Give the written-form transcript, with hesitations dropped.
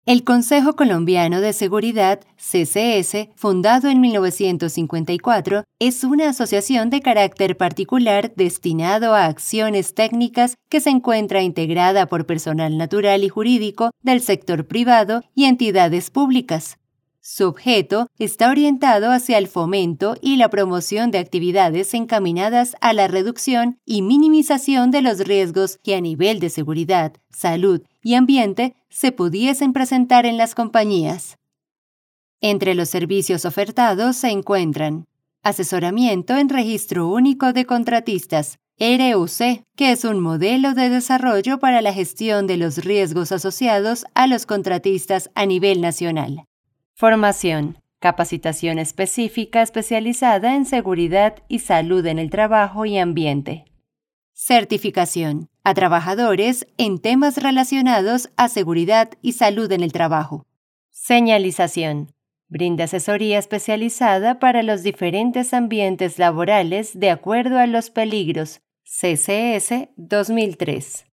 El Consejo Colombiano de Seguridad, CCS, fundado en 1954, es una asociación de carácter particular destinado a acciones técnicas que se encuentra integrada por personal natural y jurídico del sector privado y entidades públicas. Su objeto está orientado hacia el fomento y la promoción de actividades encaminadas a la reducción y minimización de los riesgos que a nivel de seguridad, salud y ambiente se pudiesen presentar en las compañías. Entre los servicios ofertados se encuentran asesoramiento en Registro Único de Contratistas, RUC, que es un modelo de desarrollo para la gestión de los riesgos asociados a los contratistas a nivel nacional. Formación, capacitación específica especializada en seguridad y salud en el trabajo y ambiente. Certificación, a trabajadores en temas relacionados a seguridad y salud en el trabajo. Señalización, brinda asesoría especializada para los diferentes ambientes laborales de acuerdo a los peligros. CCS 2003.